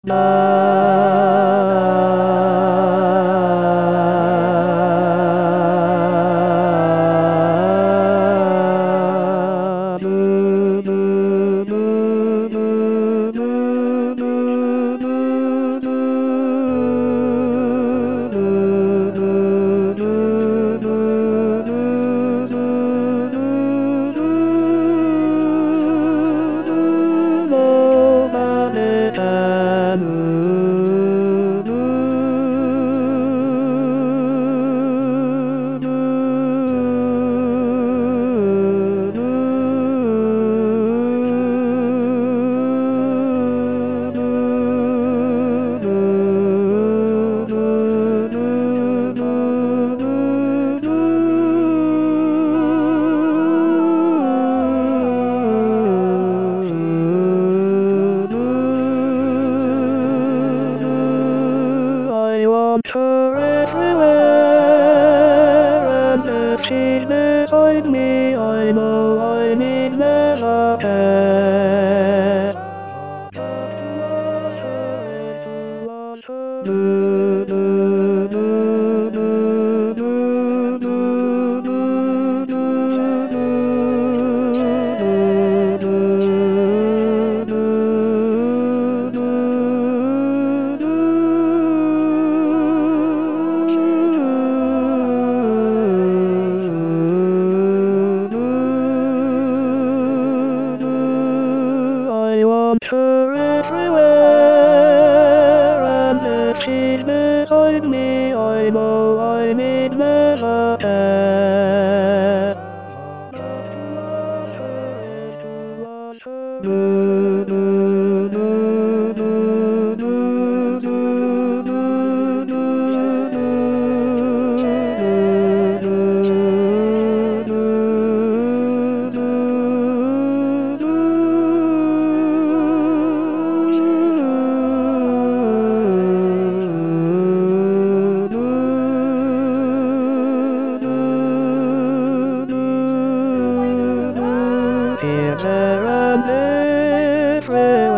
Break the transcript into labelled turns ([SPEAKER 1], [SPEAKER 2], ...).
[SPEAKER 1] I want her everywhere, and if she's beside me, I know I need never care. To want her is to want her. I want her everywhere, and if she's beside me, I know I need never care. To want her is to want Here, there, and everywhere.